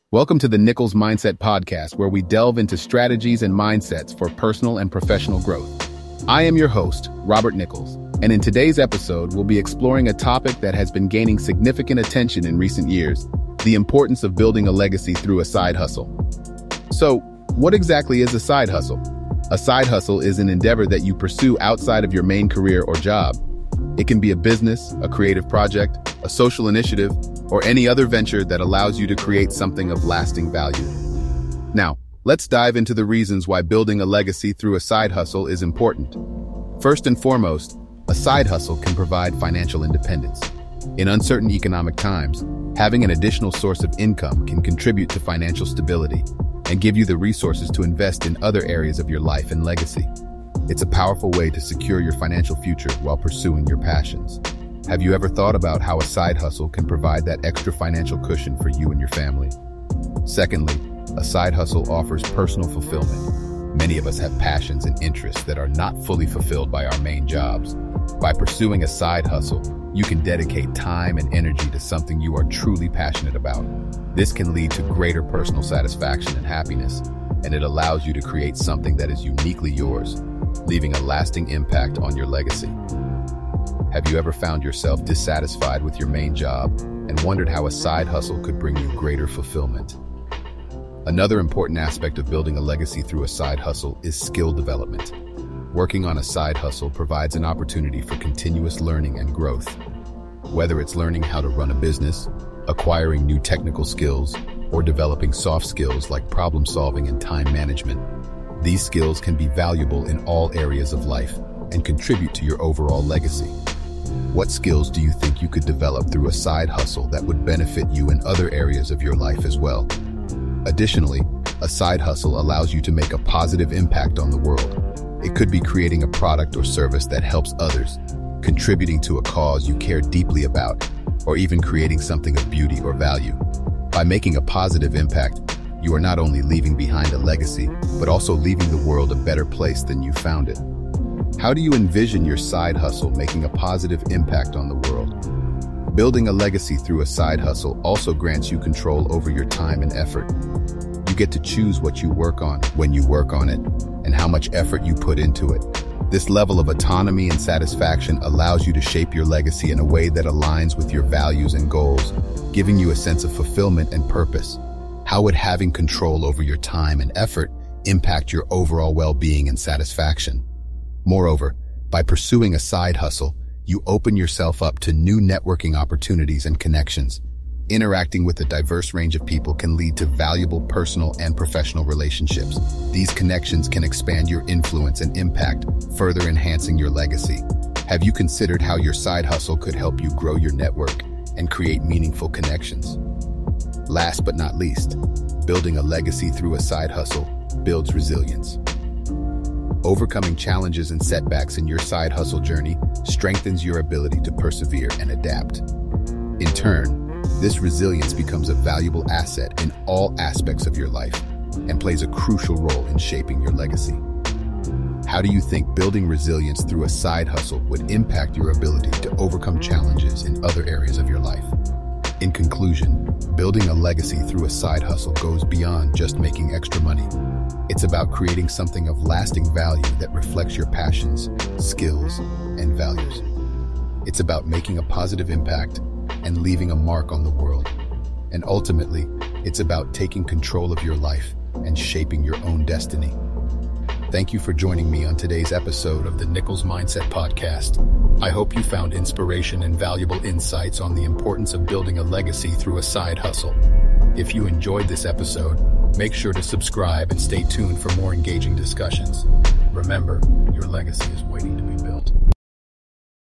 Welcome to the Nichols Mindset Podcast, where we delve into strategies and mindsets for personal and professional growth. I am your host, Robert Nichols, and in today's episode, we'll be exploring a topic that has been gaining significant attention in recent years: the importance of building a legacy through a side hustle. So, what exactly is a side hustle? A side hustle is an endeavor that you pursue outside of your main career or job. It can be a business, a creative project, a social initiative, or any other venture that allows you to create something of lasting value. Now, let's dive into the reasons why building a legacy through a side hustle is important. First and foremost, a side hustle can provide financial independence. In uncertain economic times, having an additional source of income can contribute to financial stability and give you the resources to invest in other areas of your life and legacy. It's a powerful way to secure your financial future while pursuing your passions. Have you ever thought about how a side hustle can provide that extra financial cushion for you and your family? Secondly, a side hustle offers personal fulfillment. Many of us have passions and interests that are not fully fulfilled by our main jobs. By pursuing a side hustle, you can dedicate time and energy to something you are truly passionate about. This can lead to greater personal satisfaction and happiness, and it allows you to create something that is uniquely yours, leaving a lasting impact on your legacy. Have you ever found yourself dissatisfied with your main job and wondered how a side hustle could bring you greater fulfillment? Another important aspect of building a legacy through a side hustle is skill development. Working on a side hustle provides an opportunity for continuous learning and growth. Whether it's learning how to run a business, acquiring new technical skills, or developing soft skills like problem solving and time management, these skills can be valuable in all areas of life and contribute to your overall legacy. What skills do you think you could develop through a side hustle that would benefit you in other areas of your life as well? Additionally, a side hustle allows you to make a positive impact on the world. It could be creating a product or service that helps others, contributing to a cause you care deeply about, or even creating something of beauty or value. By making a positive impact, you are not only leaving behind a legacy, but also leaving the world a better place than you found it. How do you envision your side hustle making a positive impact on the world? Building a legacy through a side hustle also grants you control over your time and effort. You get to choose what you work on, when you work on it, and how much effort you put into it. This level of autonomy and satisfaction allows you to shape your legacy in a way that aligns with your values and goals, giving you a sense of fulfillment and purpose. How would having control over your time and effort impact your overall well-being and satisfaction? Moreover, by pursuing a side hustle, you open yourself up to new networking opportunities and connections. Interacting with a diverse range of people can lead to valuable personal and professional relationships. These connections can expand your influence and impact, further enhancing your legacy. Have you considered how your side hustle could help you grow your network and create meaningful connections? Last but not least, building a legacy through a side hustle builds resilience. Overcoming challenges and setbacks in your side hustle journey strengthens your ability to persevere and adapt. In turn, this resilience becomes a valuable asset in all aspects of your life and plays a crucial role in shaping your legacy. How do you think building resilience through a side hustle would impact your ability to overcome challenges in other areas of your life? In conclusion, building a legacy through a side hustle goes beyond just making extra money. It's about creating something of lasting value that reflects your passions, skills, and values. It's about making a positive impact and leaving a mark on the world. And ultimately, it's about taking control of your life and shaping your own destiny. Thank you for joining me on today's episode of the Nichols Mindset Podcast. I hope you found inspiration and valuable insights on the importance of building a legacy through a side hustle. If you enjoyed this episode, make sure to subscribe and stay tuned for more engaging discussions. Remember, your legacy is waiting to be built.